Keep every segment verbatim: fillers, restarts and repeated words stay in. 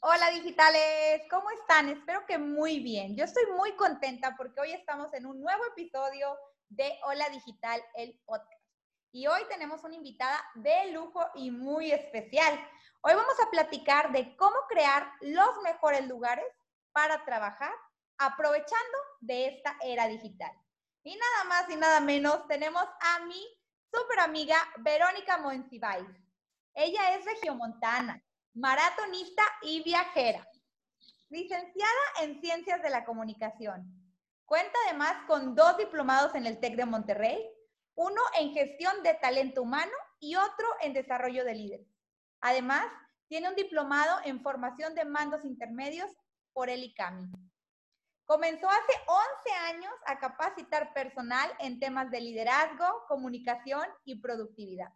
Hola digitales, ¿cómo están? Espero que muy bien. Yo estoy muy contenta porque hoy estamos en un nuevo episodio de Hola Digital, el podcast. Y hoy tenemos una invitada de lujo y muy especial. Hoy vamos a platicar de cómo crear los mejores lugares para trabajar aprovechando de esta era digital. Y nada más y nada menos tenemos a mi súper amiga Verónica Monsiváis. Ella es regiomontana, maratonista y viajera, licenciada en Ciencias de la Comunicación. Cuenta además con dos diplomados en el TEC de Monterrey, uno en Gestión de Talento Humano y otro en Desarrollo de Líderes. Además, tiene un diplomado en Formación de Mandos Intermedios por el ICAMI. Comenzó hace once años a capacitar personal en temas de liderazgo, comunicación y productividad.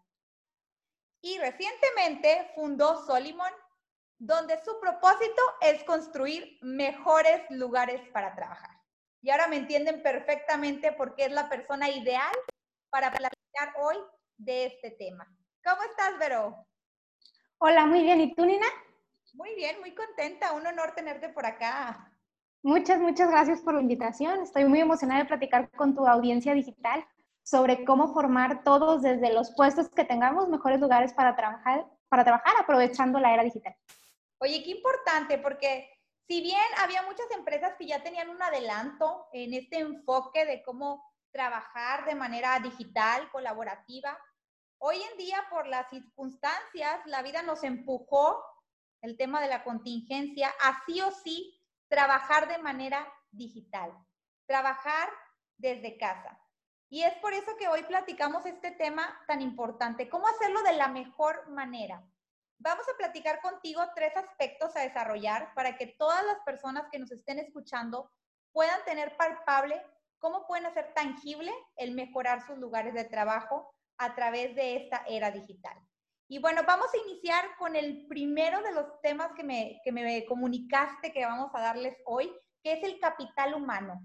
Y recientemente fundó Solimon, donde su propósito es construir mejores lugares para trabajar. Y ahora me entienden perfectamente por qué es la persona ideal para platicar hoy de este tema. ¿Cómo estás, Vero? Hola, muy bien. ¿Y tú, Nina? Muy bien, muy contenta. Un honor tenerte por acá. Muchas, muchas gracias por la invitación. Estoy muy emocionada de platicar con tu audiencia digital sobre cómo formar todos desde los puestos que tengamos mejores lugares para trabajar, para trabajar aprovechando la era digital. Oye, qué importante, porque si bien había muchas empresas que ya tenían un adelanto en este enfoque de cómo trabajar de manera digital, colaborativa, hoy en día por las circunstancias, la vida nos empujó, el tema de la contingencia, a sí o sí trabajar de manera digital, trabajar desde casa. Y es por eso que hoy platicamos este tema tan importante, cómo hacerlo de la mejor manera. Vamos a platicar contigo tres aspectos a desarrollar para que todas las personas que nos estén escuchando puedan tener palpable cómo pueden hacer tangible el mejorar sus lugares de trabajo a través de esta era digital. Y bueno, vamos a iniciar con el primero de los temas que me, que me comunicaste que vamos a darles hoy, que es el capital humano.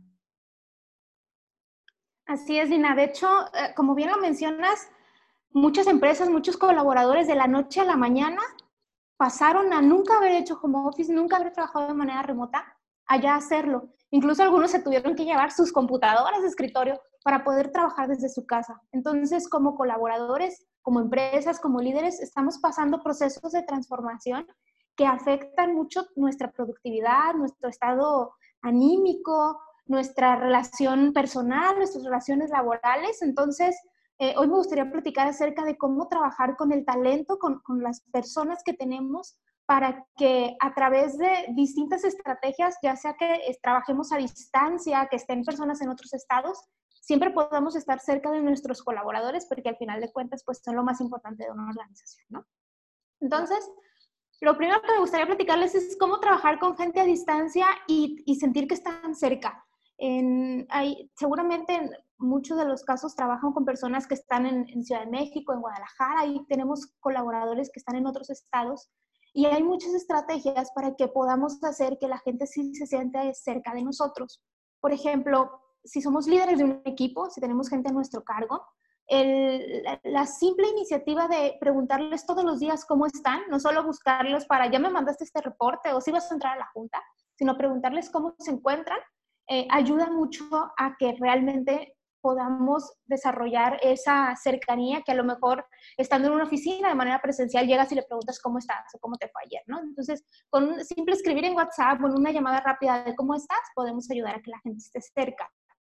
Así es, Nina. De hecho, eh, como bien lo mencionas, muchas empresas, muchos colaboradores de la noche a la mañana pasaron a nunca haber hecho home office, nunca haber trabajado de manera remota, a ya hacerlo. Incluso algunos se tuvieron que llevar sus computadoras de escritorio para poder trabajar desde su casa. Entonces, como colaboradores, como empresas, como líderes, estamos pasando procesos de transformación que afectan mucho nuestra productividad, nuestro estado anímico, nuestra relación personal, nuestras relaciones laborales. Entonces, Eh, hoy me gustaría platicar acerca de cómo trabajar con el talento, con, con las personas que tenemos, para que a través de distintas estrategias, ya sea que eh, trabajemos a distancia, que estén personas en otros estados, siempre podamos estar cerca de nuestros colaboradores, porque al final de cuentas, pues son lo más importante de una organización, ¿no? Entonces, lo primero que me gustaría platicarles es cómo trabajar con gente a distancia y, y sentir que están cerca. En, hay, seguramente en muchos de los casos trabajan con personas que están en, en Ciudad de México, en Guadalajara, y tenemos colaboradores que están en otros estados. Y hay muchas estrategias para que podamos hacer que la gente sí se siente cerca de nosotros. Por ejemplo, si somos líderes de un equipo, si tenemos gente a nuestro cargo, el, la, la simple iniciativa de preguntarles todos los días cómo están, no solo buscarlos para ya me mandaste este reporte o si vas a entrar a la junta, sino preguntarles cómo se encuentran, eh, ayuda mucho a que realmente podamos desarrollar esa cercanía que a lo mejor estando en una oficina de manera presencial llegas y le preguntas cómo estás o cómo te fue ayer, ¿no? Entonces, con un simple escribir en WhatsApp o en una llamada rápida de cómo estás, podemos ayudar a que la gente esté cerca.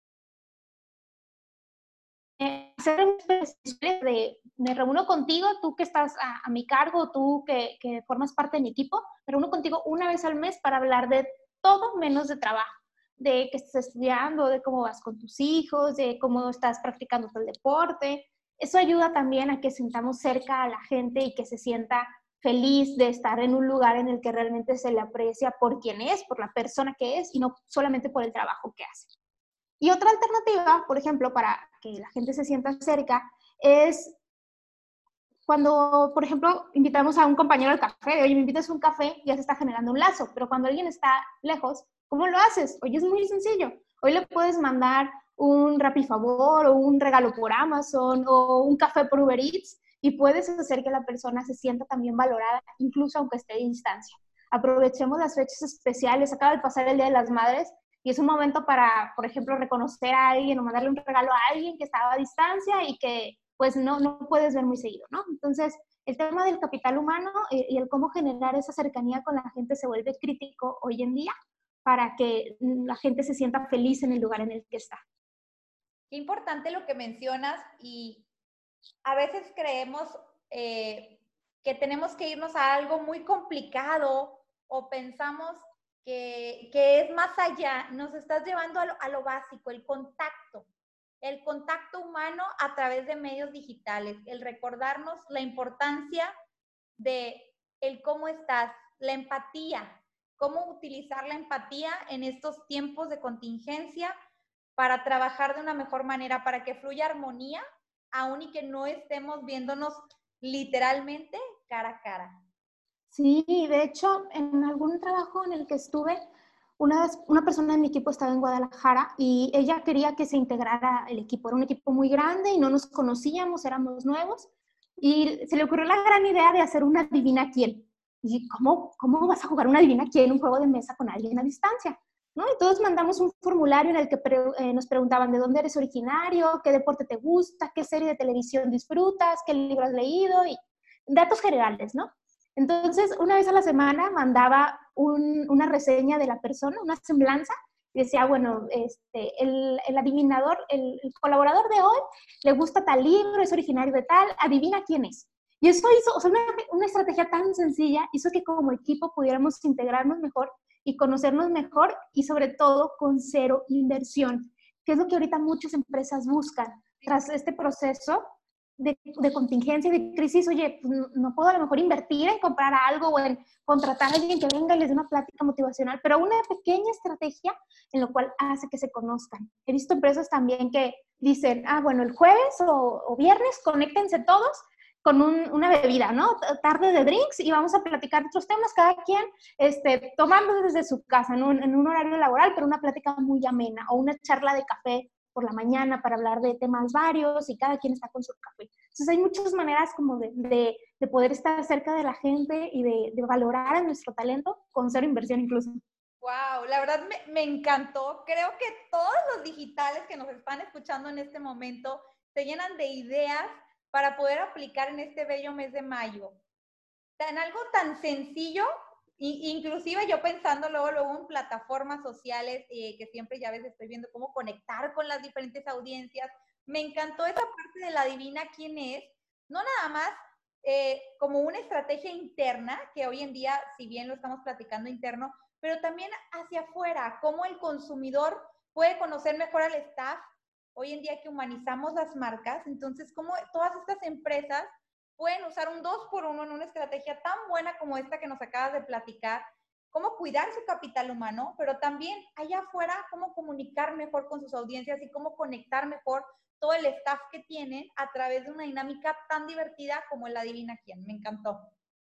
Eh, hacer un de, me reúno contigo, tú que estás a, a mi cargo, tú que, que formas parte de mi equipo, me reúno contigo una vez al mes para hablar de todo menos de trabajo, de que estás estudiando, de cómo vas con tus hijos, de cómo estás practicando el deporte. Eso ayuda también a que sintamos cerca a la gente y que se sienta feliz de estar en un lugar en el que realmente se le aprecia por quien es, por la persona que es y no solamente por el trabajo que hace. Y otra alternativa, por ejemplo, para que la gente se sienta cerca, es cuando, por ejemplo, invitamos a un compañero al café, de, oye, me invitas a un café, ya se está generando un lazo, pero cuando alguien está lejos, ¿cómo lo haces? Oye, es muy sencillo. Hoy le puedes mandar un Rapifavor o un regalo por Amazon o un café por Uber Eats y puedes hacer que la persona se sienta también valorada, incluso aunque esté a distancia. aprovechemos las fechas especiales. Acaba de pasar el Día de las Madres y es un momento para, por ejemplo, reconocer a alguien o mandarle un regalo a alguien que estaba a distancia y que pues no, no puedes ver muy seguido, ¿no? Entonces, el tema del capital humano y, y el cómo generar esa cercanía con la gente se vuelve crítico hoy en día para que la gente se sienta feliz en el lugar en el que está. Qué importante lo que mencionas, y a veces creemos eh, que tenemos que irnos a algo muy complicado o pensamos que, que es más allá. Nos estás llevando a lo, a lo básico, el contacto, el contacto humano a través de medios digitales, el recordarnos la importancia de el cómo estás, la empatía, cómo utilizar la empatía en estos tiempos de contingencia para trabajar de una mejor manera, para que fluya armonía, aun y que no estemos viéndonos literalmente cara a cara. Sí, de hecho, en algún trabajo en el que estuve, una, una persona de mi equipo estaba en Guadalajara y ella quería que se integrara el equipo. Era un equipo muy grande y no nos conocíamos, éramos nuevos. Y se le ocurrió la gran idea de hacer una adivina quién. Y ¿cómo, cómo vas a jugar una adivina quién, un juego de mesa con alguien a distancia? ¿No? Y todos mandamos un formulario en el que pre, eh, nos preguntaban de dónde eres originario, qué deporte te gusta, qué serie de televisión disfrutas, qué libro has leído, y datos generales, ¿no? Entonces, una vez a la semana mandaba un, una reseña de la persona, una semblanza, y decía, bueno, este, el, el adivinador, el, el colaborador de hoy le gusta tal libro, es originario de tal, adivina quién es. Y eso hizo, o sea, una, una estrategia tan sencilla hizo que como equipo pudiéramos integrarnos mejor y conocernos mejor y sobre todo con cero inversión, que es lo que ahorita muchas empresas buscan. Tras este proceso de, de contingencia y de crisis, oye, pues no, no puedo a lo mejor invertir en comprar algo o en contratar a alguien que venga y les dé una plática motivacional, pero una pequeña estrategia en lo cual hace que se conozcan. He visto empresas también que dicen, ah, bueno, el jueves o, o viernes conéctense todos con un, una bebida, ¿no? Tarde de drinks y vamos a platicar de otros temas, cada quien este, tomando desde su casa, en un, en un horario laboral, pero una plática muy amena o una charla de café por la mañana para hablar de temas varios y cada quien está con su café. Entonces hay muchas maneras como de, de, de poder estar cerca de la gente y de, de valorar a nuestro talento con cero inversión incluso. Wow, la verdad me, me encantó. Creo que todos los digitales que nos están escuchando en este momento se llenan de ideas para poder aplicar en este bello mes de mayo. En algo tan sencillo, inclusive yo pensando luego, luego en plataformas sociales, eh, que siempre ya a veces estoy viendo cómo conectar con las diferentes audiencias. Me encantó esa parte de la adivina quién es, no nada más eh, como una estrategia interna, que hoy en día, si bien lo estamos platicando interno, pero también hacia afuera, cómo el consumidor puede conocer mejor al staff. Hoy en día que humanizamos las marcas, entonces cómo todas estas empresas pueden usar un dos por uno en una estrategia tan buena como esta que nos acabas de platicar, cómo cuidar su capital humano, pero también allá afuera, cómo comunicar mejor con sus audiencias y cómo conectar mejor todo el staff que tienen a través de una dinámica tan divertida como el Adivina Quién. Me encantó.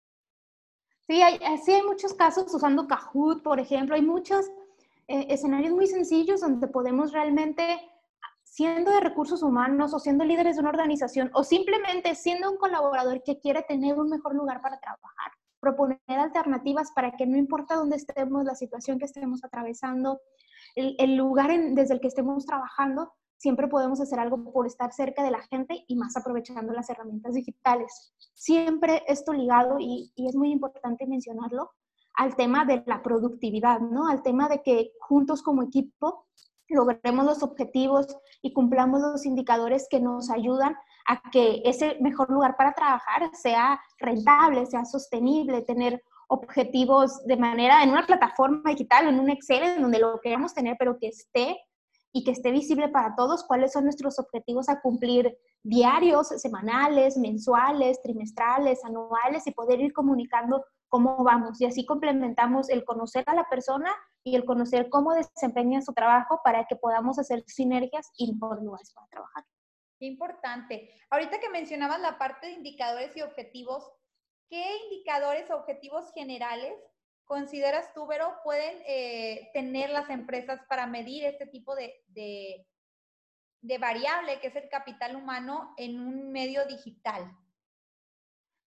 Sí, hay, sí hay muchos casos usando Kahoot, por ejemplo, hay muchos eh, escenarios muy sencillos donde podemos realmente, siendo de recursos humanos o siendo líderes de una organización o simplemente siendo un colaborador que quiere tener un mejor lugar para trabajar, proponer alternativas para que no importa dónde estemos, la situación que estemos atravesando, el, el lugar en, desde el que estemos trabajando, siempre podemos hacer algo por estar cerca de la gente y más aprovechando las herramientas digitales. Siempre esto ligado, y, y es muy importante mencionarlo, al tema de la productividad, ¿no? Al tema de que juntos como equipo logremos los objetivos y cumplamos los indicadores que nos ayudan a que ese mejor lugar para trabajar sea rentable, sea sostenible, tener objetivos de manera en una plataforma digital, en un Excel, en donde lo queramos tener, pero que esté y que esté visible para todos cuáles son nuestros objetivos a cumplir diarios, semanales, mensuales, trimestrales, anuales y poder ir comunicando cómo vamos. Y así complementamos el conocer a la persona y el conocer cómo desempeña su trabajo para que podamos hacer sinergias y mejores lugares para trabajar. Qué importante. Ahorita que mencionabas la parte de indicadores y objetivos, ¿qué indicadores o objetivos generales consideras tú, Vero, pueden eh, tener las empresas para medir este tipo de, de, de variable que es el capital humano en un medio digital?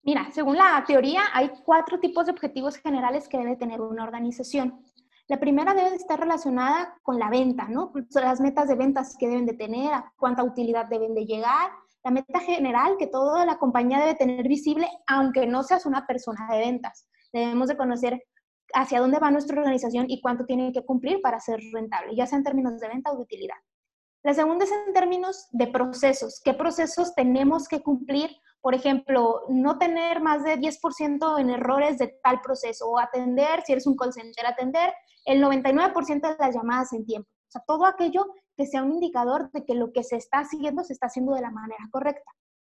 Mira, según la teoría, hay cuatro tipos de objetivos generales que debe tener una organización. La primera debe estar relacionada con la venta, ¿no? Son las metas de ventas que deben de tener, a cuánta utilidad deben de llegar, la meta general que toda la compañía debe tener visible, aunque no seas una persona de ventas. Debemos de conocer hacia dónde va nuestra organización y cuánto tiene que cumplir para ser rentable, ya sea en términos de venta o de utilidad. La segunda es en términos de procesos. ¿Qué procesos tenemos que cumplir? Por ejemplo, no tener más de diez por ciento en errores de tal proceso o atender, si eres un call center, atender el noventa y nueve por ciento de las llamadas en tiempo. O sea, todo aquello que sea un indicador de que lo que se está haciendo se está haciendo de la manera correcta.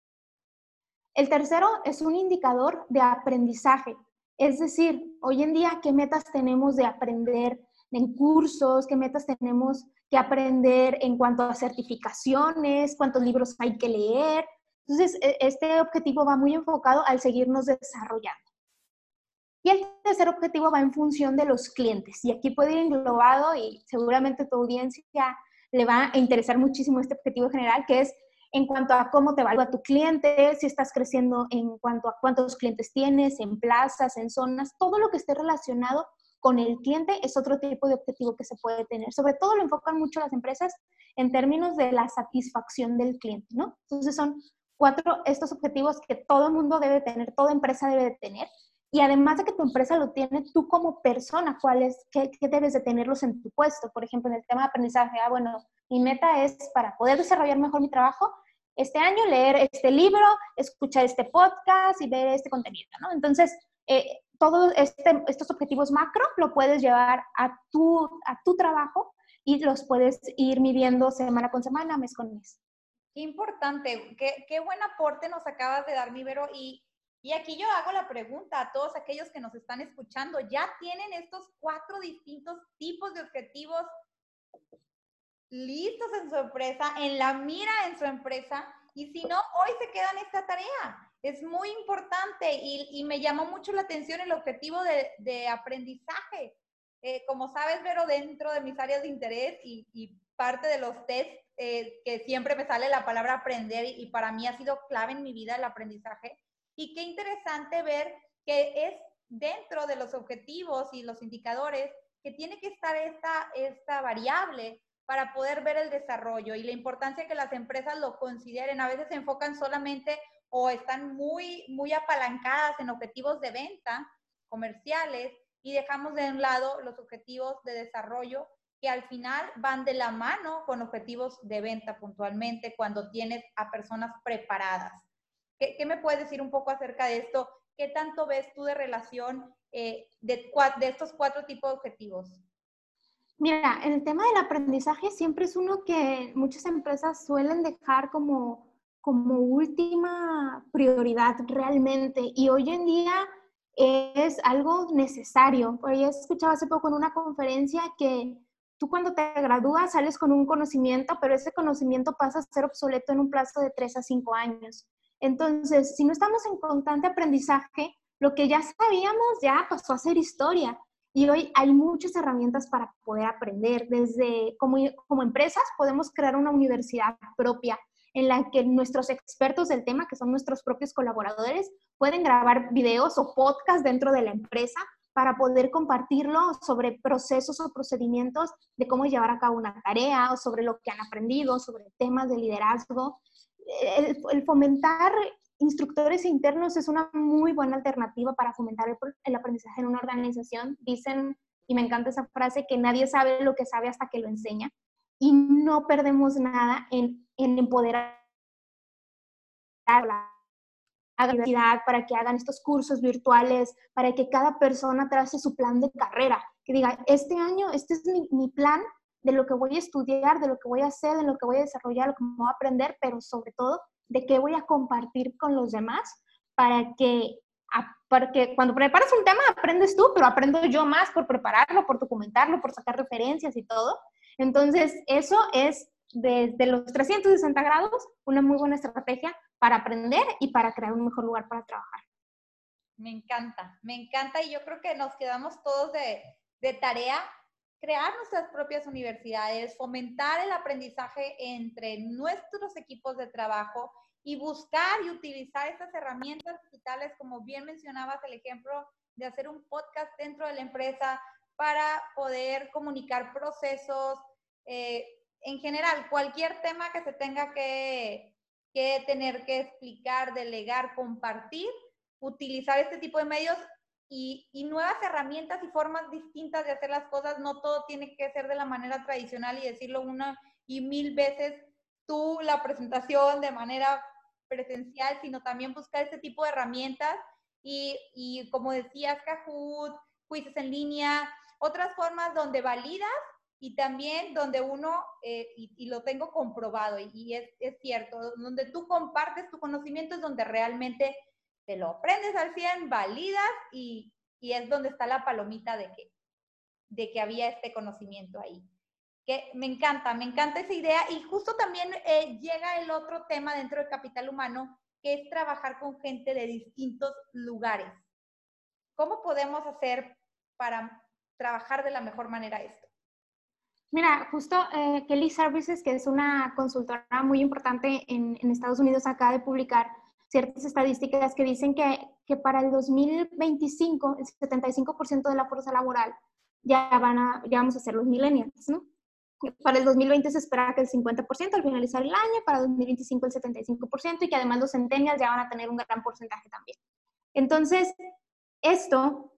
El tercero es un indicador de aprendizaje. Es decir, hoy en día, ¿qué metas tenemos de aprender en cursos? ¿Qué metas tenemos que aprender en cuanto a certificaciones? ¿Cuántos libros hay que leer? Entonces, este objetivo va muy enfocado al seguirnos desarrollando. Y el tercer objetivo va en función de los clientes. Y aquí puede ir englobado y seguramente tu audiencia le va a interesar muchísimo este objetivo general, que es en cuanto a cómo te evalúa tu cliente, si estás creciendo en cuanto a cuántos clientes tienes, en plazas, en zonas, todo lo que esté relacionado con el cliente es otro tipo de objetivo que se puede tener. Sobre todo lo enfocan mucho las empresas en términos de la satisfacción del cliente, ¿no? Entonces son cuatro estos objetivos que todo mundo debe tener, toda empresa debe de tener. Y además de que tu empresa lo tiene, tú como persona, ¿cuál qué, qué debes de tenerlos en tu puesto? Por ejemplo, en el tema de aprendizaje, ah, bueno, mi meta es para poder desarrollar mejor mi trabajo, este año leer este libro, escuchar este podcast y ver este contenido, ¿no? Entonces, eh, todos este, estos objetivos macro lo puedes llevar a tu, a tu trabajo y los puedes ir midiendo semana con semana, mes con mes. Qué importante, qué, qué buen aporte nos acabas de dar, mi Vero. Y, y aquí yo hago la pregunta a todos aquellos que nos están escuchando, ¿ya tienen estos cuatro distintos tipos de objetivos listos en su empresa, en la mira en su empresa? Y si no, hoy se quedan esta tarea. Es muy importante y, y me llamó mucho la atención el objetivo de, de aprendizaje. Eh, como sabes, Vero, dentro de mis áreas de interés y, y parte de los tests, eh, que siempre me sale la palabra aprender y, y para mí ha sido clave en mi vida el aprendizaje. Y qué interesante ver que es dentro de los objetivos y los indicadores que tiene que estar esta, esta variable para poder ver el desarrollo y la importancia que las empresas lo consideren. A veces se enfocan solamente o están muy, muy apalancadas en objetivos de venta comerciales y dejamos de un lado los objetivos de desarrollo que al final van de la mano con objetivos de venta puntualmente cuando tienes a personas preparadas. ¿Qué, qué me puedes decir un poco acerca de esto? ¿Qué tanto ves tú de relación eh, de, de estos cuatro tipos de objetivos? Mira, en el tema del aprendizaje siempre es uno que muchas empresas suelen dejar como, como última prioridad realmente y hoy en día es algo necesario. Hoy escuchaba hace poco en una conferencia que tú cuando te gradúas sales con un conocimiento, pero ese conocimiento pasa a ser obsoleto en un plazo de tres a cinco años. Entonces, si no estamos en constante aprendizaje, lo que ya sabíamos ya pasó a ser historia. Y hoy hay muchas herramientas para poder aprender. Desde como, como empresas podemos crear una universidad propia en la que nuestros expertos del tema, que son nuestros propios colaboradores, pueden grabar videos o podcasts dentro de la empresa para poder compartirlo sobre procesos o procedimientos de cómo llevar a cabo una tarea o sobre lo que han aprendido, sobre temas de liderazgo. El, el fomentar instructores internos es una muy buena alternativa para fomentar el, el aprendizaje en una organización. Dicen, y me encanta esa frase, que nadie sabe lo que sabe hasta que lo enseña. Y no perdemos nada en, en empoderar a la universidad para que hagan estos cursos virtuales, para que cada persona trace su plan de carrera. Que diga, este año, este es mi, mi plan de lo que voy a estudiar, de lo que voy a hacer, de lo que voy a desarrollar, lo que voy a aprender, pero sobre todo de qué voy a compartir con los demás para que, porque cuando preparas un tema aprendes tú, pero aprendo yo más por prepararlo, por documentarlo, por sacar referencias y todo. Entonces, eso es desde los trescientos sesenta grados una muy buena estrategia para aprender y para crear un mejor lugar para trabajar. Me encanta, me encanta y yo creo que nos quedamos todos de, de tarea crear nuestras propias universidades, fomentar el aprendizaje entre nuestros equipos de trabajo y buscar y utilizar estas herramientas digitales, como bien mencionabas el ejemplo de hacer un podcast dentro de la empresa para poder comunicar procesos, eh, en general, cualquier tema que se tenga que, que tener que explicar, delegar, compartir, utilizar este tipo de medios y, y nuevas herramientas y formas distintas de hacer las cosas. No todo tiene que ser de la manera tradicional y decirlo una y mil veces tú la presentación de manera presencial, sino también buscar este tipo de herramientas y, y como decías, Kahoot, quizzes en línea, otras formas donde validas y también donde uno, eh, y, y lo tengo comprobado, y, y es, es cierto, donde tú compartes tu conocimiento es donde realmente te lo aprendes al cien, validas y, y es donde está la palomita de que, de que había este conocimiento ahí. Que me encanta, me encanta esa idea y justo también eh, llega el otro tema dentro del capital humano, que es trabajar con gente de distintos lugares. ¿Cómo podemos hacer para trabajar de la mejor manera esto? Mira, justo eh, Kelly Services, que es una consultora muy importante en, en Estados Unidos, acaba de publicar ciertas estadísticas que dicen que, que para el dos mil veinticinco el setenta y cinco por ciento de la fuerza laboral ya, van a, ya vamos a ser los millennials, ¿no? Para el dos mil veinte se espera que el cincuenta por ciento al finalizar el año, para dos mil veinticinco el setenta y cinco por ciento y que además los centennials ya van a tener un gran porcentaje también. Entonces, esto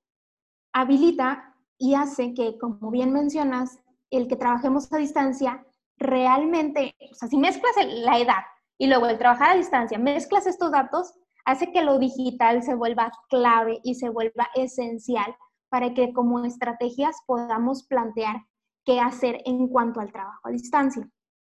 habilita y hace que, como bien mencionas, el que trabajemos a distancia realmente, o sea, si mezclas la edad y luego el trabajar a distancia, mezclas estos datos, hace que lo digital se vuelva clave y se vuelva esencial para que como estrategias podamos plantear qué hacer en cuanto al trabajo a distancia.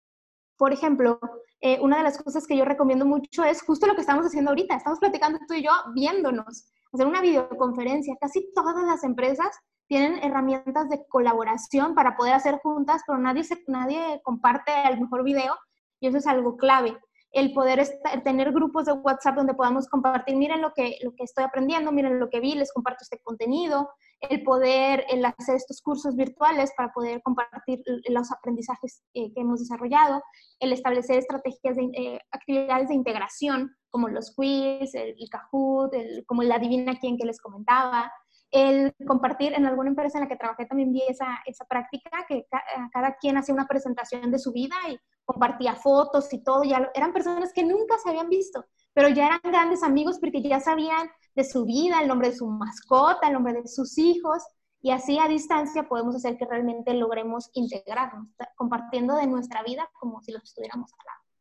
Por ejemplo, eh, una de las cosas que yo recomiendo mucho es justo lo que estamos haciendo ahorita. Estamos platicando tú y yo viéndonos, hacer una videoconferencia. Casi todas las empresas tienen herramientas de colaboración para poder hacer juntas, pero nadie, se, nadie comparte el mejor video y eso es algo clave. El poder estar, tener grupos de WhatsApp donde podamos compartir, miren lo que, lo que estoy aprendiendo, miren lo que vi, les comparto este contenido. El poder el hacer estos cursos virtuales para poder compartir los aprendizajes eh, que hemos desarrollado, el establecer estrategias de eh, actividades de integración, como los quiz, el, el Kahoot, el, como la Adivina Quién que les comentaba, el compartir en alguna empresa en la que trabajé también vi esa, esa práctica, que ca cada quien hacía una presentación de su vida y compartía fotos y todo, ya eran personas que nunca se habían visto, pero ya eran grandes amigos porque ya sabían de su vida, el nombre de su mascota, el nombre de sus hijos, y así a distancia podemos hacer que realmente logremos integrarnos, compartiendo de nuestra vida como si los estuviéramos al lado.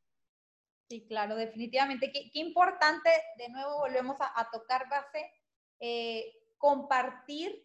Sí, claro, definitivamente. Qué, qué importante, de nuevo volvemos a, a tocar base, eh, compartir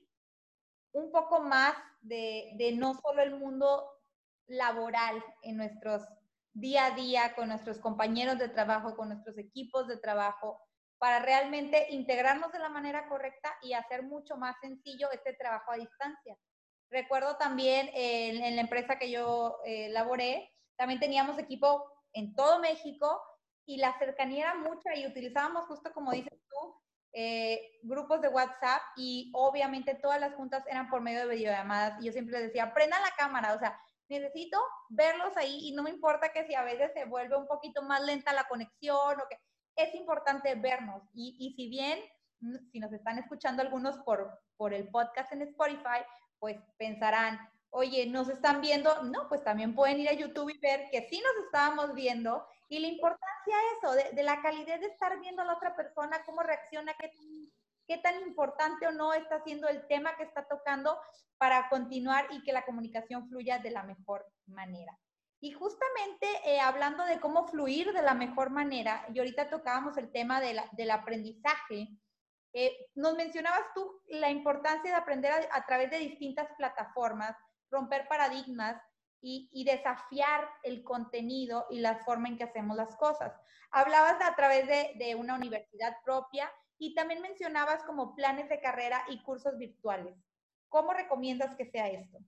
un poco más de, de no solo el mundo laboral en nuestros día a día, con nuestros compañeros de trabajo, con nuestros equipos de trabajo, para realmente integrarnos de la manera correcta y hacer mucho más sencillo este trabajo a distancia. Recuerdo también eh, en, en la empresa que yo eh, laboré, también teníamos equipo en todo México y la cercanía era mucha y utilizábamos justo como dices tú, eh, grupos de WhatsApp y obviamente todas las juntas eran por medio de videollamadas y yo siempre les decía, prendan la cámara, o sea, necesito verlos ahí y no me importa que si a veces se vuelve un poquito más lenta la conexión o que es importante vernos y, y si bien, si nos están escuchando algunos por, por el podcast en Spotify, pues pensarán, oye, ¿nos están viendo? No, pues también pueden ir a YouTube y ver que sí nos estábamos viendo y la importancia eso, de, de la calidez de estar viendo a la otra persona, cómo reacciona, qué, qué tan importante o no está siendo el tema que está tocando para continuar y que la comunicación fluya de la mejor manera. Y justamente eh, hablando de cómo fluir de la mejor manera, y ahorita tocábamos el tema de la, del aprendizaje, eh, nos mencionabas tú la importancia de aprender a, a través de distintas plataformas, romper paradigmas y, y desafiar el contenido y la forma en que hacemos las cosas. Hablabas de, a través de, de una universidad propia y también mencionabas como planes de carrera y cursos virtuales. ¿Cómo recomiendas que sea esto?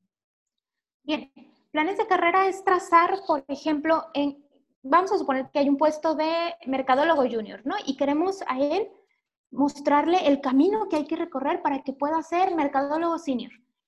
Bien, planes de carrera es trazar, por ejemplo, en, vamos a suponer que hay un puesto de mercadólogo junior, ¿no? Y queremos a él mostrarle el camino que hay que recorrer para que pueda ser mercadólogo senior.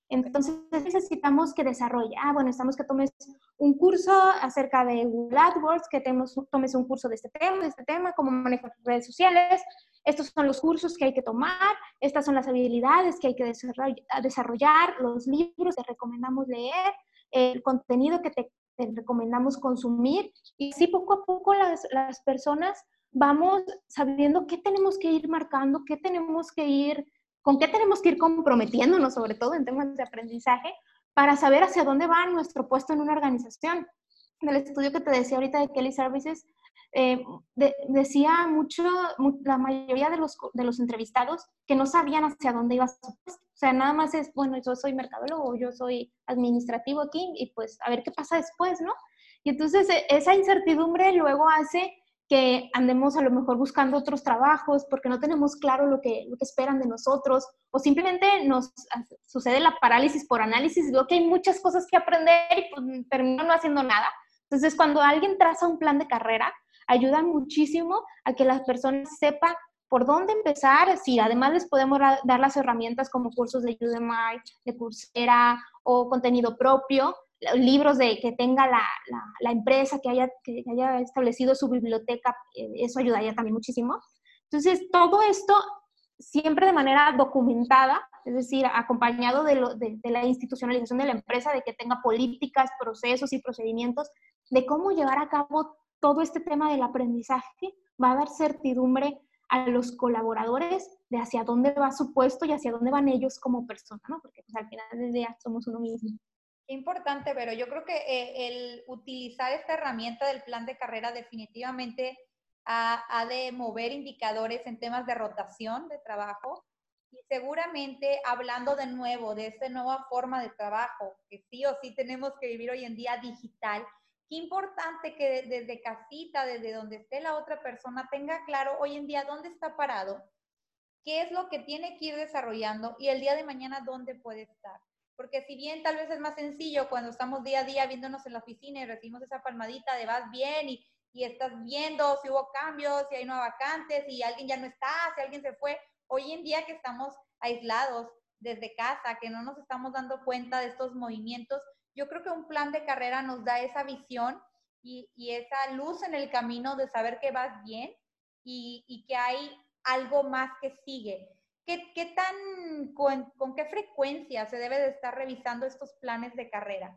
Entonces necesitamos que desarrolle, ah, bueno, necesitamos que tomes un curso acerca de Google AdWords, que tomes, tomes un curso de este tema, de este tema, cómo manejar redes sociales. Estos son los cursos que hay que tomar, estas son las habilidades que hay que desarrollar, los libros que recomendamos leer, el contenido que te, te recomendamos consumir. Y así poco a poco las, las personas vamos sabiendo qué tenemos que ir marcando, qué tenemos que ir, con qué tenemos que ir comprometiéndonos, sobre todo en temas de aprendizaje, para saber hacia dónde va nuestro puesto en una organización. En el estudio que te decía ahorita de Kelly Services, eh, de, decía mucho, la mayoría de los, de los entrevistados que no sabían hacia dónde iba su puesto. O sea, nada más es, bueno, yo soy mercadólogo, yo soy administrativo aquí, y pues a ver qué pasa después, ¿no? Y entonces esa incertidumbre luego hace que andemos a lo mejor buscando otros trabajos porque no tenemos claro lo que, lo que esperan de nosotros, o simplemente nos sucede la parálisis por análisis, veo que hay muchas cosas que aprender y pues termino no haciendo nada. Entonces, cuando alguien traza un plan de carrera, ayuda muchísimo a que las personas sepan por dónde empezar. Si además les podemos dar las herramientas como cursos de Udemy, de Coursera o contenido propio, libros de que tenga la, la, la empresa, que haya, que haya establecido su biblioteca, eso ayudaría también muchísimo. Entonces, todo esto siempre de manera documentada, es decir, acompañado de, lo, de, de la institucionalización de la empresa, de que tenga políticas, procesos y procedimientos, de cómo llevar a cabo todo este tema del aprendizaje, va a dar certidumbre a los colaboradores de hacia dónde va su puesto y hacia dónde van ellos como persona, ¿no? Porque pues, al final del día somos uno mismo. Qué importante, pero yo creo que eh, el utilizar esta herramienta del plan de carrera definitivamente ha, ha de mover indicadores en temas de rotación de trabajo y seguramente hablando de nuevo de esta nueva forma de trabajo que sí o sí tenemos que vivir hoy en día digital. Qué importante que desde casita, desde donde esté la otra persona, tenga claro hoy en día dónde está parado, qué es lo que tiene que ir desarrollando y el día de mañana dónde puede estar. Porque si bien tal vez es más sencillo cuando estamos día a día viéndonos en la oficina y recibimos esa palmadita de vas bien y, y estás viendo si hubo cambios, si hay nuevas vacantes, si alguien ya no está, si alguien se fue. Hoy en día que estamos aislados desde casa, que no nos estamos dando cuenta de estos movimientos, yo creo que un plan de carrera nos da esa visión y, y esa luz en el camino de saber que vas bien y, y que hay algo más que sigue. ¿Qué, qué tan, con, con qué frecuencia se debe de estar revisando estos planes de carrera?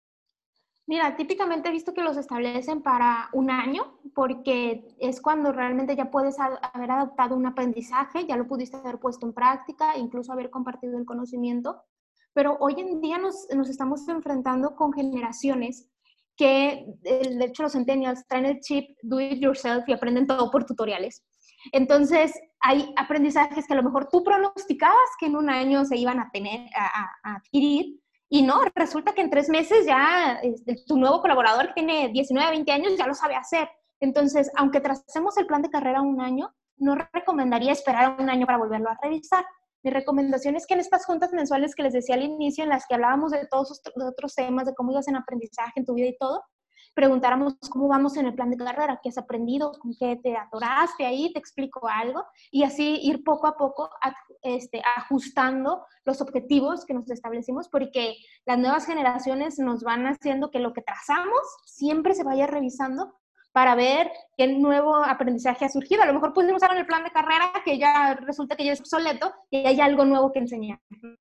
Mira, típicamente he visto que los establecen para un año, porque es cuando realmente ya puedes haber adoptado un aprendizaje, ya lo pudiste haber puesto en práctica, incluso haber compartido el conocimiento. Pero hoy en día nos, nos estamos enfrentando con generaciones que, de hecho, los centennials traen el chip do it yourself y aprenden todo por tutoriales. Entonces, hay aprendizajes que a lo mejor tú pronosticabas que en un año se iban a tener, a, a adquirir, y no, resulta que en tres meses ya este, tu nuevo colaborador que tiene diecinueve, veinte años ya lo sabe hacer. Entonces, aunque tracemos el plan de carrera un año, no recomendaría esperar un año para volverlo a revisar. Mi recomendación es que en estas juntas mensuales que les decía al inicio, en las que hablábamos de todos los otros temas, de cómo ibas en aprendizaje en tu vida y todo, preguntáramos cómo vamos en el plan de carrera, qué has aprendido, con qué te atoraste ahí, te explico algo, y así ir poco a poco este, ajustando los objetivos que nos establecimos, porque las nuevas generaciones nos van haciendo que lo que trazamos siempre se vaya revisando para ver qué nuevo aprendizaje ha surgido. A lo mejor pudimos usar en el plan de carrera que ya resulta que ya es obsoleto y hay algo nuevo que enseñar.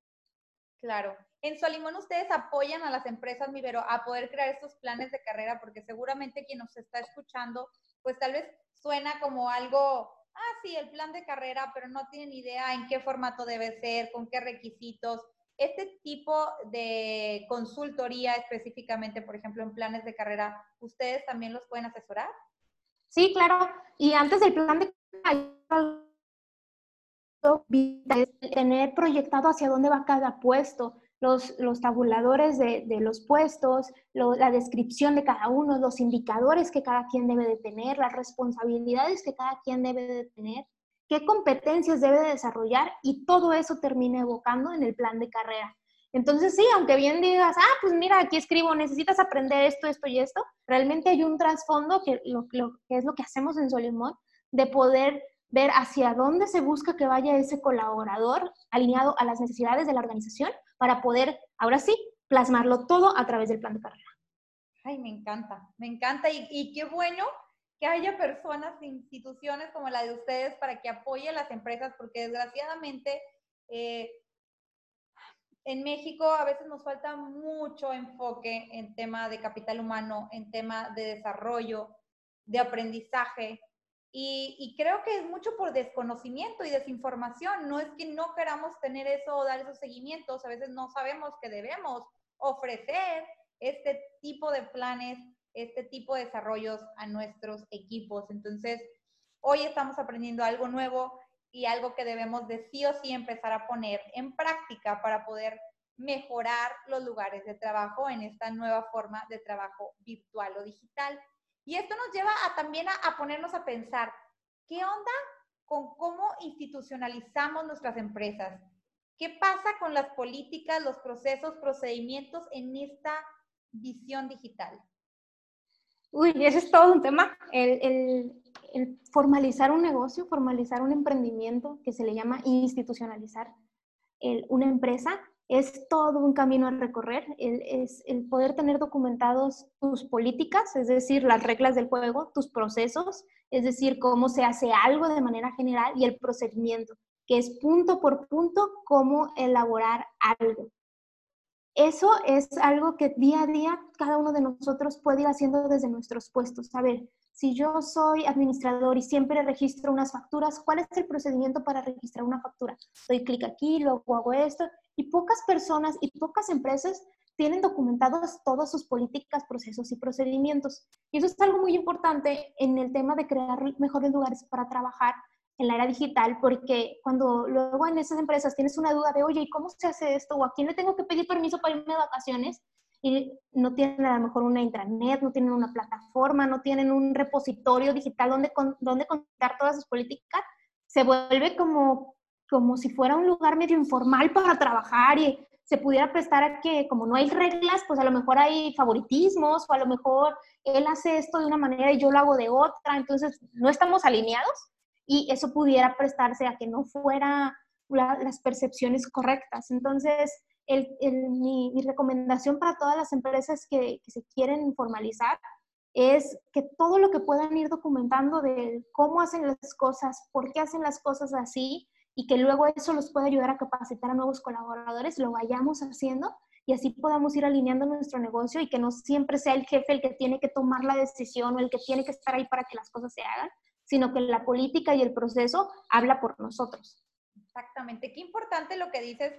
Claro. En Solimón ustedes apoyan a las empresas, Mivero, a poder crear estos planes de carrera, porque seguramente quien nos está escuchando, pues tal vez suena como algo, ah, sí, el plan de carrera, pero no tienen idea en qué formato debe ser, con qué requisitos. Este tipo de consultoría específicamente, por ejemplo, en planes de carrera, ¿ustedes también los pueden asesorar? Sí, claro. Y antes del plan de carrera, tener proyectado hacia dónde va cada puesto, los, los tabuladores de, de los puestos, lo, la descripción de cada uno, los indicadores que cada quien debe de tener, las responsabilidades que cada quien debe de tener, qué competencias debe de desarrollar, y todo eso termina evocando en el plan de carrera. Entonces sí, aunque bien digas, ah, pues mira, aquí escribo, necesitas aprender esto, esto y esto, realmente hay un trasfondo que, lo, lo, que es lo que hacemos en Solimón, de poder ver hacia dónde se busca que vaya ese colaborador alineado a las necesidades de la organización para poder, ahora sí, plasmarlo todo a través del plan de carrera. Ay, me encanta, me encanta y, y qué bueno que haya personas, instituciones como la de ustedes para que apoyen a las empresas, porque desgraciadamente eh, en México a veces nos falta mucho enfoque en tema de capital humano, en tema de desarrollo, de aprendizaje, y, y creo que es mucho por desconocimiento y desinformación. No es que no queramos tener eso o dar esos seguimientos, a veces no sabemos que debemos ofrecer este tipo de planes, este tipo de desarrollos a nuestros equipos. Entonces, hoy estamos aprendiendo algo nuevo y algo que debemos de sí o sí empezar a poner en práctica para poder mejorar los lugares de trabajo en esta nueva forma de trabajo virtual o digital. Y esto nos lleva a, también a, a ponernos a pensar, ¿qué onda con cómo institucionalizamos nuestras empresas? ¿Qué pasa con las políticas, los procesos, procedimientos en esta visión digital? Uy, ese es todo un tema, el, el, el formalizar un negocio, formalizar un emprendimiento que se le llama institucionalizar el, una empresa, es todo un camino a recorrer, el, es el poder tener documentados tus políticas, es decir, las reglas del juego, tus procesos, es decir, cómo se hace algo de manera general y el procedimiento, que es punto por punto cómo elaborar algo. Eso es algo que día a día cada uno de nosotros puede ir haciendo desde nuestros puestos. A ver, si yo soy administrador y siempre registro unas facturas, ¿cuál es el procedimiento para registrar una factura? Doy clic aquí, luego hago esto, y pocas personas y pocas empresas tienen documentados todas sus políticas, procesos y procedimientos. Y eso es algo muy importante en el tema de crear mejores lugares para trabajar en la era digital, porque cuando luego en esas empresas tienes una duda de, oye, ¿y cómo se hace esto? ¿O a quién le tengo que pedir permiso para irme de vacaciones? Y no tienen a lo mejor una intranet, no tienen una plataforma, no tienen un repositorio digital donde, donde contar todas sus políticas, se vuelve como, como si fuera un lugar medio informal para trabajar y se pudiera prestar a que como no hay reglas, pues a lo mejor hay favoritismos o a lo mejor él hace esto de una manera y yo lo hago de otra, entonces no estamos alineados. Y eso pudiera prestarse a que no fuera la, las percepciones correctas. Entonces, el, el, mi, mi recomendación para todas las empresas que, que se quieren formalizar es que todo lo que puedan ir documentando de cómo hacen las cosas, por qué hacen las cosas así, y que luego eso los pueda ayudar a capacitar a nuevos colaboradores, lo vayamos haciendo y así podamos ir alineando nuestro negocio y que no siempre sea el jefe el que tiene que tomar la decisión o el que tiene que estar ahí para que las cosas se hagan, sino que la política y el proceso habla por nosotros. Exactamente. Qué importante lo que dices.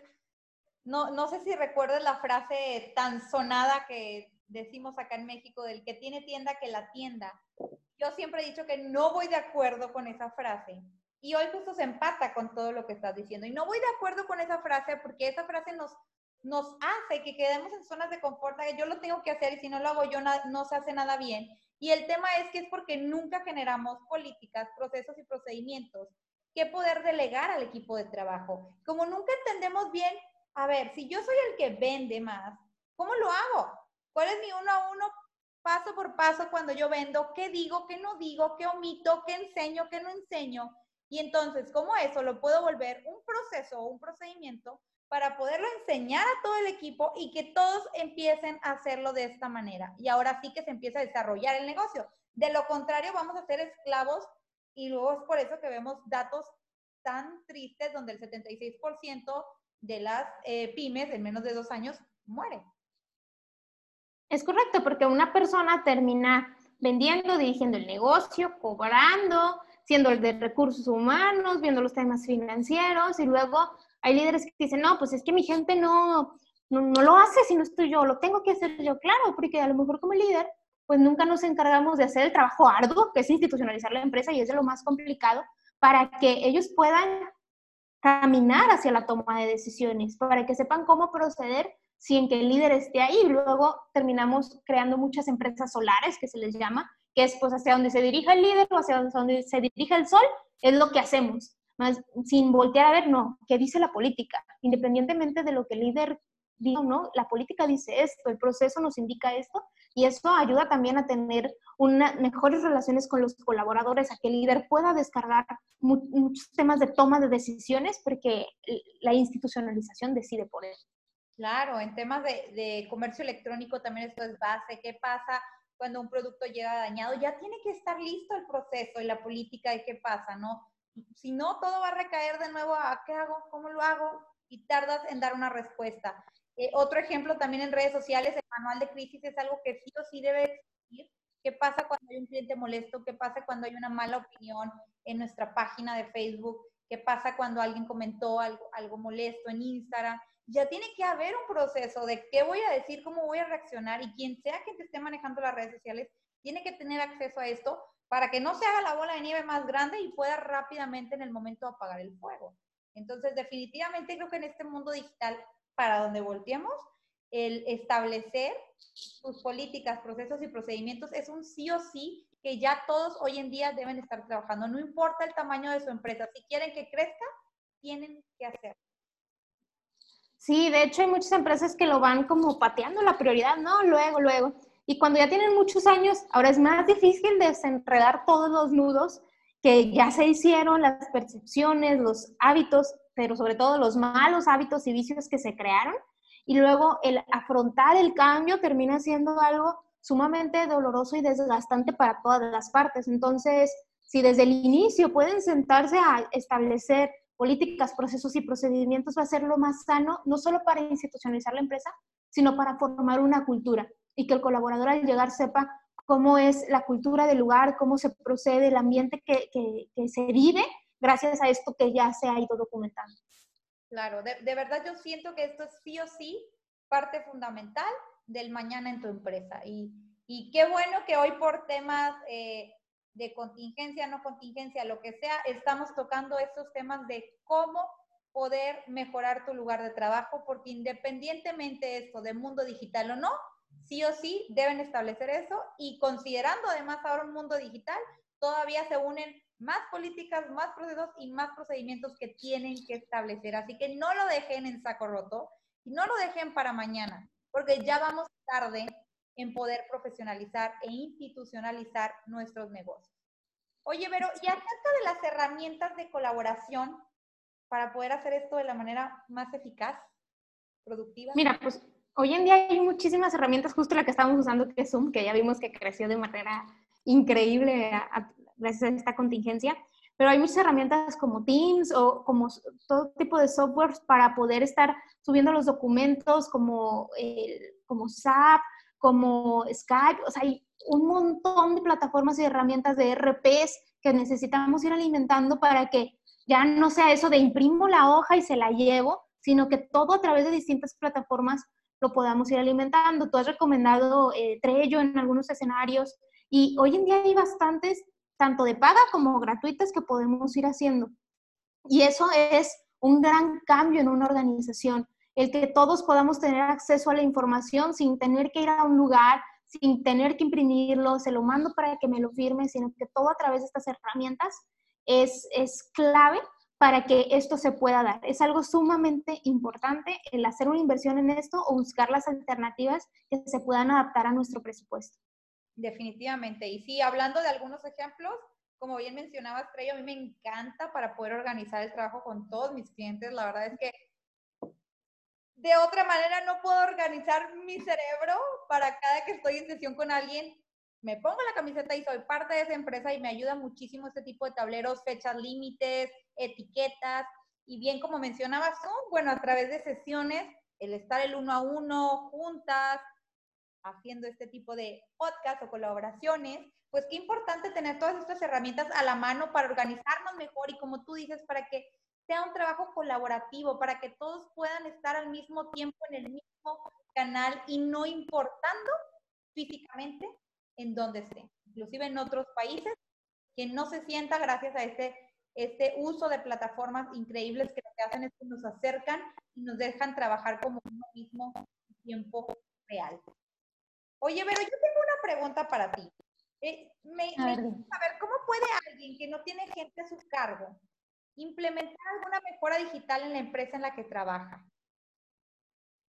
No, no sé si recuerdas la frase tan sonada que decimos acá en México del que tiene tienda que la tienda. Yo siempre he dicho que no voy de acuerdo con esa frase. Y hoy justo se empata con todo lo que estás diciendo. Y no voy de acuerdo con esa frase porque esa frase nos, nos hace que quedemos en zonas de confort, que yo lo tengo que hacer y si no lo hago yo no, no se hace nada bien. Y el tema es que es porque nunca generamos políticas, procesos y procedimientos que poder delegar al equipo de trabajo. Como nunca entendemos bien, a ver, si yo soy el que vende más, ¿cómo lo hago? ¿Cuál es mi uno a uno, paso por paso cuando yo vendo? ¿Qué digo, qué no digo, qué omito, qué enseño, qué no enseño? Y entonces, ¿cómo eso lo puedo volver un proceso o un procedimiento para poderlo enseñar a todo el equipo y que todos empiecen a hacerlo de esta manera? Y ahora sí que se empieza a desarrollar el negocio. De lo contrario, vamos a ser esclavos y luego es por eso que vemos datos tan tristes donde el setenta y seis por ciento de las eh, pymes en menos de dos años muere. Es correcto, porque una persona termina vendiendo, dirigiendo el negocio, cobrando, siendo el de recursos humanos, viendo los temas financieros y luego hay líderes que dicen, no, pues es que mi gente no, no, no lo hace si no estoy yo, lo tengo que hacer yo, claro, porque a lo mejor como líder, pues nunca nos encargamos de hacer el trabajo arduo, que es institucionalizar la empresa y es de lo más complicado, para que ellos puedan caminar hacia la toma de decisiones, para que sepan cómo proceder sin que el líder esté ahí. Luego terminamos creando muchas empresas solares, que se les llama, que es pues hacia donde se dirija el líder o hacia donde se dirija el sol, es lo que hacemos. Más sin voltear a ver, no, ¿qué dice la política? Independientemente de lo que el líder ¿no? La política dice esto, el proceso nos indica esto, y eso ayuda también a tener una, mejores relaciones con los colaboradores, a que el líder pueda descargar mu muchos temas de toma de decisiones, porque la institucionalización decide por él. Claro, en temas de, de comercio electrónico también esto es base. ¿Qué pasa cuando un producto llega dañado? Ya tiene que estar listo el proceso y la política de qué pasa, ¿no? Si no, todo va a recaer de nuevo a ¿qué hago? ¿Cómo lo hago? Y tardas en dar una respuesta. Eh, otro ejemplo también en redes sociales, el manual de crisis es algo que sí o sí debe existir. ¿Qué pasa cuando hay un cliente molesto? ¿Qué pasa cuando hay una mala opinión en nuestra página de Facebook? ¿Qué pasa cuando alguien comentó algo, algo molesto en Instagram? Ya tiene que haber un proceso de qué voy a decir, cómo voy a reaccionar, y quien sea que te esté manejando las redes sociales tiene que tener acceso a esto para que no se haga la bola de nieve más grande y pueda rápidamente en el momento apagar el fuego. Entonces, definitivamente creo que en este mundo digital, para donde volteemos, el establecer sus políticas, procesos y procedimientos es un sí o sí que ya todos hoy en día deben estar trabajando. No importa el tamaño de su empresa, si quieren que crezca, tienen que hacerlo. Sí, de hecho hay muchas empresas que lo van como pateando la prioridad, no, luego, luego. Y cuando ya tienen muchos años, ahora es más difícil desenredar todos los nudos que ya se hicieron, las percepciones, los hábitos, pero sobre todo los malos hábitos y vicios que se crearon. Y luego el afrontar el cambio termina siendo algo sumamente doloroso y desgastante para todas las partes. Entonces, si desde el inicio pueden sentarse a establecer políticas, procesos y procedimientos, va a ser lo más sano, no solo para institucionalizar la empresa, sino para formar una cultura y que el colaborador al llegar sepa cómo es la cultura del lugar, cómo se procede, el ambiente que, que, que se vive gracias a esto que ya se ha ido documentando. Claro, de, de verdad yo siento que esto es sí o sí parte fundamental del mañana en tu empresa. Y, y qué bueno que hoy por temas eh, de contingencia, no contingencia, lo que sea, estamos tocando estos temas de cómo poder mejorar tu lugar de trabajo, porque independientemente de esto, de mundo digital o no, sí o sí deben establecer eso, y considerando además ahora un mundo digital, todavía se unen más políticas, más procesos y más procedimientos que tienen que establecer. Así que no lo dejen en saco roto y no lo dejen para mañana, porque ya vamos tarde en poder profesionalizar e institucionalizar nuestros negocios. Oye, Vero, y acerca de las herramientas de colaboración para poder hacer esto de la manera más eficaz, productiva. Mira, pues hoy en día hay muchísimas herramientas, justo la que estamos usando, que es Zoom, que ya vimos que creció de manera increíble a, a, gracias a esta contingencia, pero hay muchas herramientas como Teams o como todo tipo de softwares para poder estar subiendo los documentos, como, eh, como S A P, como Skype, o sea, hay un montón de plataformas y herramientas de E R Pes que necesitamos ir alimentando para que ya no sea eso de imprimo la hoja y se la llevo, sino que todo a través de distintas plataformas lo podamos ir alimentando. Tú has recomendado eh, Trello en algunos escenarios y hoy en día hay bastantes, tanto de paga como gratuitas, que podemos ir haciendo. Y eso es un gran cambio en una organización, el que todos podamos tener acceso a la información sin tener que ir a un lugar, sin tener que imprimirlo, se lo mando para que me lo firme, sino que todo a través de estas herramientas es, es clave para que esto se pueda dar. Es algo sumamente importante el hacer una inversión en esto o buscar las alternativas que se puedan adaptar a nuestro presupuesto. Definitivamente. Y sí, hablando de algunos ejemplos, como bien mencionabas, Trello, a mí me encanta para poder organizar el trabajo con todos mis clientes. La verdad es que de otra manera no puedo organizar mi cerebro para cada que estoy en sesión con alguien. Me pongo la camiseta y soy parte de esa empresa y me ayuda muchísimo este tipo de tableros, fechas límites, etiquetas. Y bien, como mencionabas tú, bueno, a través de sesiones, el estar el uno a uno, juntas, haciendo este tipo de podcast o colaboraciones, pues qué importante tener todas estas herramientas a la mano para organizarnos mejor y, como tú dices, para que sea un trabajo colaborativo, para que todos puedan estar al mismo tiempo en el mismo canal y no importando físicamente en dónde estén, inclusive en otros países, que no se sienta gracias a este, este uso de plataformas increíbles que lo que hacen es que nos acercan y nos dejan trabajar como uno mismo en tiempo real. Oye, pero yo tengo una pregunta para ti. Eh, me, me interesa saber cómo puede alguien que no tiene gente a su cargo implementar alguna mejora digital en la empresa en la que trabaja.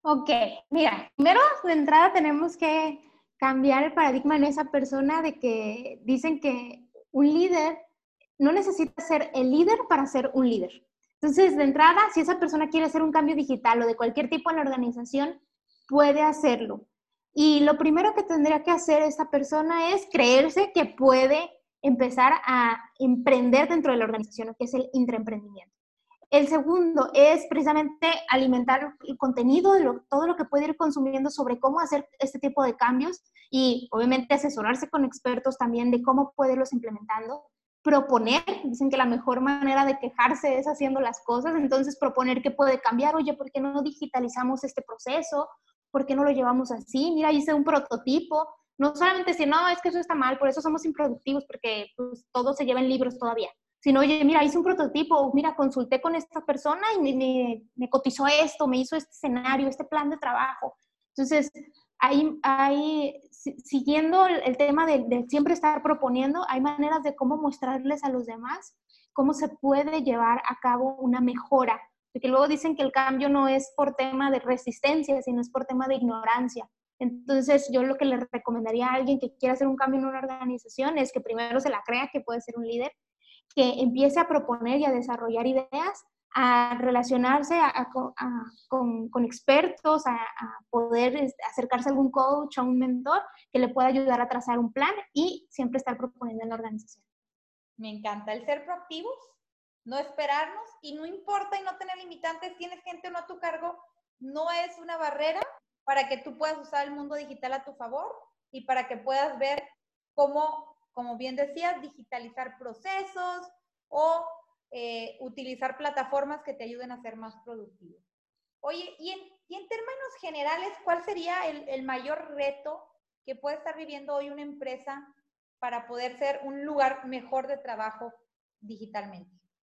Ok, mira, primero de entrada tenemos que cambiar el paradigma en esa persona de que dicen que un líder no necesita ser el líder para ser un líder. Entonces, de entrada, si esa persona quiere hacer un cambio digital o de cualquier tipo en la organización, puede hacerlo. Y lo primero que tendría que hacer esta persona es creerse que puede empezar a emprender dentro de la organización, que es el intraemprendimiento. El segundo es precisamente alimentar el contenido, de lo, todo lo que puede ir consumiendo sobre cómo hacer este tipo de cambios y obviamente asesorarse con expertos también de cómo puede irlos implementando. Proponer, dicen que la mejor manera de quejarse es haciendo las cosas, entonces proponer qué puede cambiar, oye, ¿por qué no digitalizamos este proceso? ¿Por qué no lo llevamos así? Mira, hice un prototipo. No solamente decir, no, es que eso está mal, por eso somos improductivos, porque pues, todo se lleva en libros todavía. Sino, oye, mira, hice un prototipo, mira, consulté con esta persona y me, me, me cotizó esto, me hizo este escenario, este plan de trabajo. Entonces, hay, hay siguiendo el, el tema de, de siempre estar proponiendo, hay maneras de cómo mostrarles a los demás cómo se puede llevar a cabo una mejora. Porque luego dicen que el cambio no es por tema de resistencia, sino es por tema de ignorancia. Entonces, yo lo que le recomendaría a alguien que quiera hacer un cambio en una organización es que primero se la crea que puede ser un líder, que empiece a proponer y a desarrollar ideas, a relacionarse a, a, a, con, con, expertos, a, a poder acercarse a algún coach, a un mentor que le pueda ayudar a trazar un plan y siempre estar proponiendo en la organización. Me encanta el ser proactivos, no esperarnos y no importa y no tener limitantes, tienes gente o no a tu cargo, no es una barrera para que tú puedas usar el mundo digital a tu favor y para que puedas ver cómo, como bien decías, digitalizar procesos o eh, utilizar plataformas que te ayuden a ser más productivo. Oye, y en, y en términos generales, ¿cuál sería el, el mayor reto que puede estar viviendo hoy una empresa para poder ser un lugar mejor de trabajo digitalmente?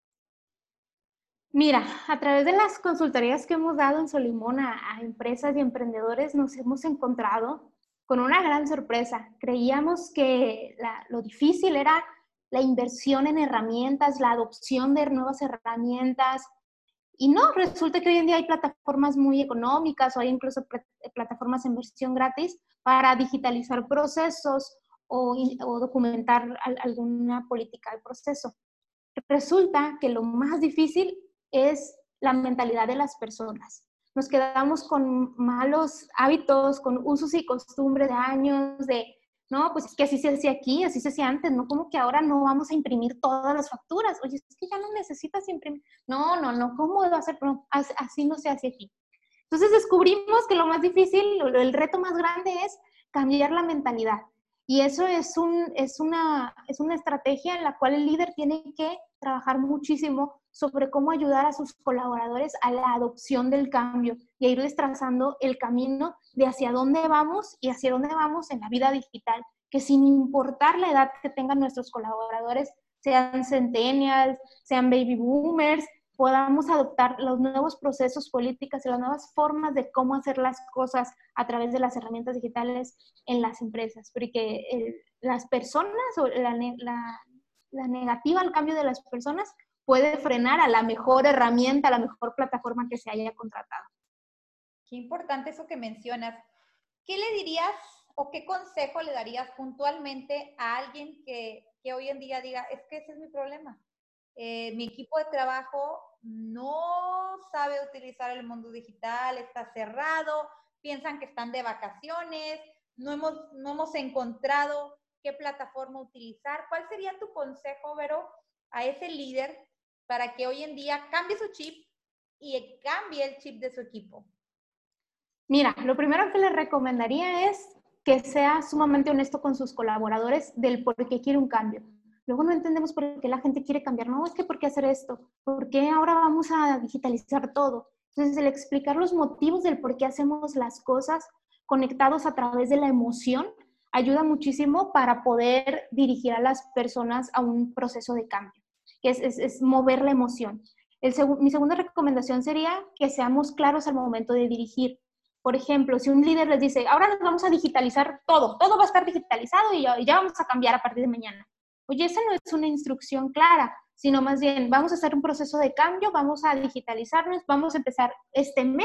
Mira, a través de las consultorías que hemos dado en Solimón a, a empresas y emprendedores nos hemos encontrado con una gran sorpresa. Creíamos que la, lo difícil era la inversión en herramientas, la adopción de nuevas herramientas. Y no, resulta que hoy en día hay plataformas muy económicas o hay incluso plataformas en versión gratis para digitalizar procesos o, o documentar alguna política del proceso. Resulta que lo más difícil es la mentalidad de las personas. Nos quedamos con malos hábitos, con usos y costumbres de años, de, no, pues es que así se hacía aquí, así se hacía antes, ¿no? Como que ahora no vamos a imprimir todas las facturas. Oye, es que ya no necesitas imprimir. No, no, no, ¿cómo lo hacer? No, así no se hace aquí. Entonces descubrimos que lo más difícil, el reto más grande es cambiar la mentalidad. Y eso es, un, es, una, es una estrategia en la cual el líder tiene que trabajar muchísimo sobre cómo ayudar a sus colaboradores a la adopción del cambio y a irles trazando el camino de hacia dónde vamos y hacia dónde vamos en la vida digital, que sin importar la edad que tengan nuestros colaboradores, sean centennials, sean baby boomers, podamos adoptar los nuevos procesos políticos y las nuevas formas de cómo hacer las cosas a través de las herramientas digitales en las empresas, porque el, las personas o la, la, la negativa al cambio de las personas puede frenar a la mejor herramienta, a la mejor plataforma que se haya contratado. Qué importante eso que mencionas. ¿Qué le dirías o qué consejo le darías puntualmente a alguien que, que hoy en día diga, es que ese es mi problema? Eh, mi equipo de trabajo no sabe utilizar el mundo digital, está cerrado, piensan que están de vacaciones, no hemos, no hemos encontrado qué plataforma utilizar. ¿Cuál sería tu consejo, Vero, a ese líder para que hoy en día cambie su chip y cambie el chip de su equipo? Mira, lo primero que les recomendaría es que sea sumamente honesto con sus colaboradores del por qué quiere un cambio. Luego no entendemos por qué la gente quiere cambiar. No, es que ¿por qué hacer esto? ¿Por qué ahora vamos a digitalizar todo? Entonces, el explicar los motivos del por qué hacemos las cosas conectados a través de la emoción ayuda muchísimo para poder dirigir a las personas a un proceso de cambio, que es, es, es mover la emoción. El seg- mi segunda recomendación sería que seamos claros al momento de dirigir. Por ejemplo, si un líder les dice, ahora nos vamos a digitalizar todo, todo va a estar digitalizado y ya, y ya vamos a cambiar a partir de mañana. Oye, esa no es una instrucción clara, sino más bien vamos a hacer un proceso de cambio, vamos a digitalizarnos, vamos a empezar este mes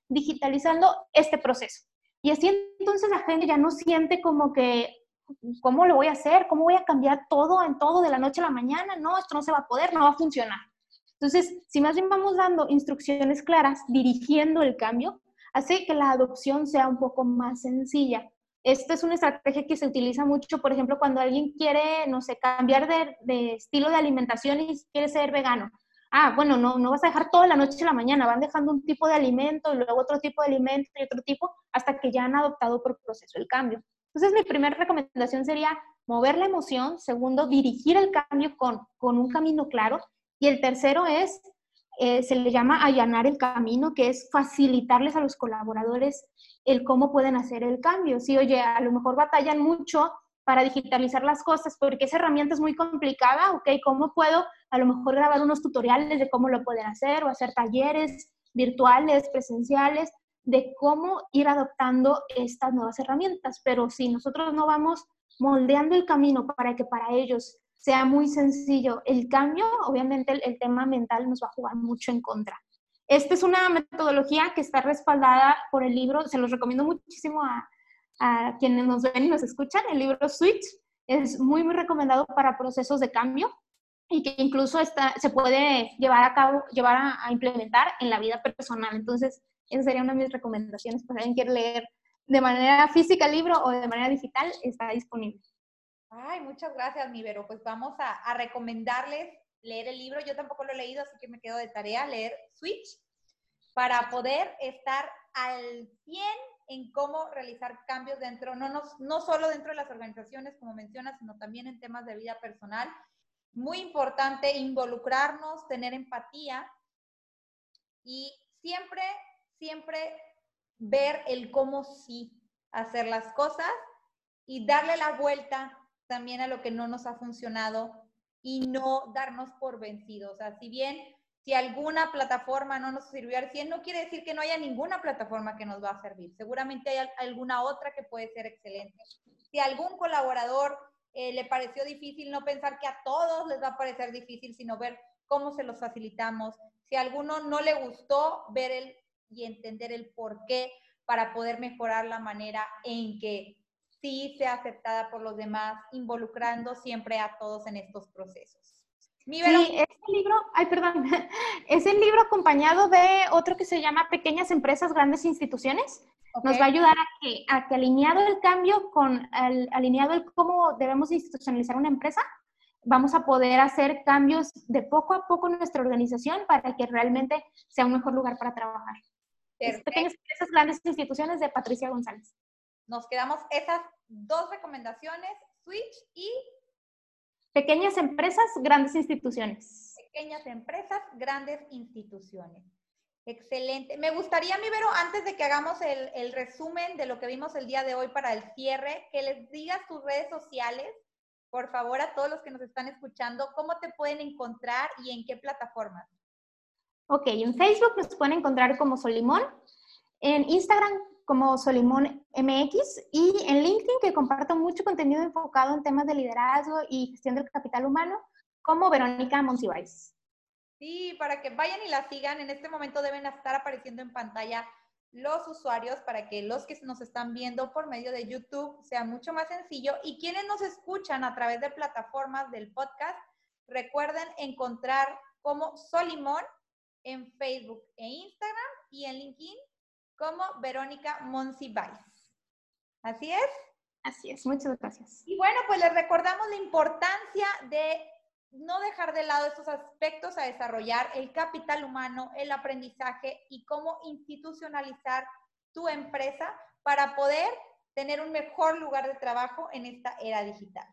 digitalizando este proceso. Y así entonces la gente ya no siente como que, ¿cómo lo voy a hacer? ¿Cómo voy a cambiar todo en todo de la noche a la mañana? No, esto no se va a poder, no va a funcionar. Entonces, si más bien vamos dando instrucciones claras, dirigiendo el cambio, hace que la adopción sea un poco más sencilla. Esta es una estrategia que se utiliza mucho, por ejemplo, cuando alguien quiere, no sé, cambiar de, de estilo de alimentación y quiere ser vegano. Ah, bueno, no, no vas a dejar toda la noche a la mañana, van dejando un tipo de alimento y luego otro tipo de alimento y otro tipo, hasta que ya han adoptado por proceso el cambio. Entonces, mi primera recomendación sería mover la emoción. Segundo, dirigir el cambio con, con un camino claro. Y el tercero es, eh, se le llama allanar el camino, que es facilitarles a los colaboradores el cómo pueden hacer el cambio. Si, oye, a lo mejor batallan mucho para digitalizar las cosas porque esa herramienta es muy complicada, ok, ¿cómo puedo a lo mejor grabar unos tutoriales de cómo lo pueden hacer o hacer talleres virtuales, presenciales, de cómo ir adoptando estas nuevas herramientas? Pero si nosotros no vamos moldeando el camino para que para ellos sea muy sencillo el cambio, obviamente el, el tema mental nos va a jugar mucho en contra. Esta es una metodología que está respaldada por el libro, se los recomiendo muchísimo a, a quienes nos ven y nos escuchan, el libro Switch es muy, muy recomendado para procesos de cambio y que incluso está, se puede llevar a cabo, llevar a, a implementar en la vida personal. Entonces, esa sería una de mis recomendaciones para alguien que quiere leer de manera física el libro o de manera digital, está disponible. Ay, muchas gracias, mi Vero. Pues vamos a, a recomendarles leer el libro. Yo tampoco lo he leído, así que me quedo de tarea leer Switch para poder estar al cien en cómo realizar cambios dentro, no, no, no solo dentro de las organizaciones, como mencionas, sino también en temas de vida personal. Muy importante involucrarnos, tener empatía y siempre, siempre ver el cómo sí hacer las cosas y darle la vuelta también a lo que no nos ha funcionado y no darnos por vencidos. O sea, si bien si alguna plataforma no nos sirvió al cien, no quiere decir que no haya ninguna plataforma que nos va a servir. Seguramente hay alguna otra que puede ser excelente. Si a algún colaborador eh, le pareció difícil, no pensar que a todos les va a parecer difícil, sino ver cómo se los facilitamos. Si a alguno no le gustó, ver el y entender el por qué para poder mejorar la manera en que sí sea aceptada por los demás, involucrando siempre a todos en estos procesos. Mi Vero. Sí, este libro, ay, perdón, es el libro acompañado de otro que se llama Pequeñas Empresas, Grandes Instituciones. Okay. Nos va a ayudar a que, a que alineado el cambio con el, alineado el cómo debemos institucionalizar una empresa, vamos a poder hacer cambios de poco a poco en nuestra organización para que realmente sea un mejor lugar para trabajar. Es Pequeñas Empresas, Grandes Instituciones de Patricia González. Nos quedamos esas dos recomendaciones, Switch y Pequeñas Empresas, Grandes Instituciones. Pequeñas Empresas, Grandes Instituciones. Excelente. Me gustaría, mi Vero, antes de que hagamos el, el resumen de lo que vimos el día de hoy para el cierre, que les digas tus redes sociales, por favor, a todos los que nos están escuchando, cómo te pueden encontrar y en qué plataformas. Ok, en Facebook nos pueden encontrar como Solimón, en Instagram como Solimón M X y en LinkedIn, que comparto mucho contenido enfocado en temas de liderazgo y gestión del capital humano, como Verónica Monsiváis. Sí, para que vayan y la sigan. En este momento deben estar apareciendo en pantalla los usuarios para que los que nos están viendo por medio de YouTube sea mucho más sencillo. Y quienes nos escuchan a través de plataformas del podcast, recuerden encontrar como Solimón en Facebook e Instagram y en LinkedIn como Verónica Monsiváis. ¿Así es? Así es, muchas gracias. Y bueno, pues les recordamos la importancia de no dejar de lado estos aspectos a desarrollar, el capital humano, el aprendizaje y cómo institucionalizar tu empresa para poder tener un mejor lugar de trabajo en esta era digital.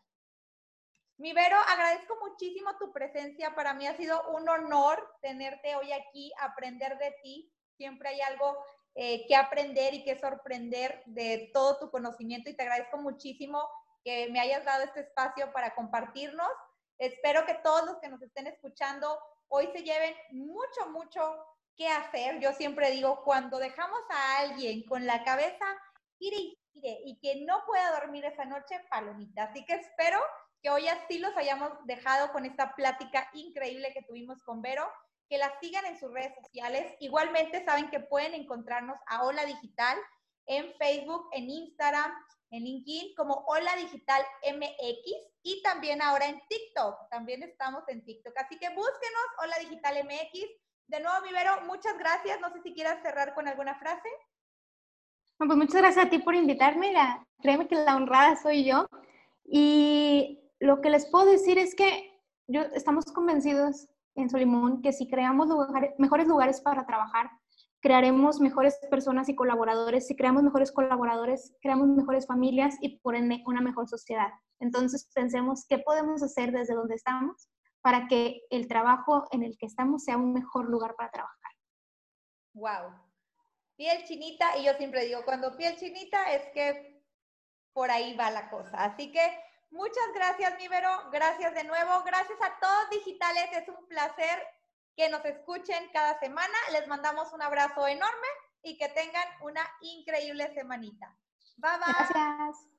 Mi Vero, agradezco muchísimo tu presencia. Para mí ha sido un honor tenerte hoy aquí, aprender de ti. Siempre hay algo eh, que aprender y que sorprender de todo tu conocimiento y te agradezco muchísimo que me hayas dado este espacio para compartirnos. Espero que todos los que nos estén escuchando hoy se lleven mucho, mucho que hacer. Yo siempre digo, cuando dejamos a alguien con la cabeza gire y gire y que no pueda dormir esa noche, palomita. Así que espero que hoy así los hayamos dejado con esta plática increíble que tuvimos con Vero que la sigan en sus redes sociales. Igualmente saben que pueden encontrarnos a Hola Digital en Facebook, en Instagram, en LinkedIn como Hola Digital M X y también ahora en TikTok. También estamos en TikTok. Así que búsquenos Hola Digital M X. De nuevo, mi Vero, muchas gracias. No sé si quieras cerrar con alguna frase. Bueno, pues muchas gracias a ti por invitarme. La, créeme que la honrada soy yo. Y lo que les puedo decir es que yo, estamos convencidos en Solimón que si creamos lugares, mejores lugares para trabajar, crearemos mejores personas y colaboradores. Si creamos mejores colaboradores, creamos mejores familias y por ende una mejor sociedad. Entonces pensemos qué podemos hacer desde donde estamos para que el trabajo en el que estamos sea un mejor lugar para trabajar. Wow. Piel chinita, y yo siempre digo, cuando piel chinita es que por ahí va la cosa. Así que muchas gracias, mi Vero. Gracias de nuevo. Gracias a todos digitales. Es un placer que nos escuchen cada semana. Les mandamos un abrazo enorme y que tengan una increíble semanita. Bye, bye. Gracias.